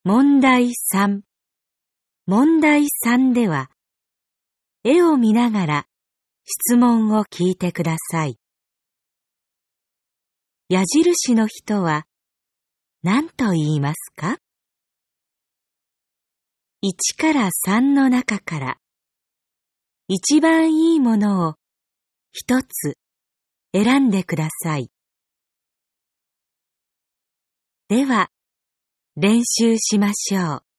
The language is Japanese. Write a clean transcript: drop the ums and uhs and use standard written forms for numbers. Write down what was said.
問題3。問題3では、絵を見ながら質問を聞いてください。矢印の人は何と言いますか？1から3の中から一番いいものを一つ選んでください。では、練習しましょう。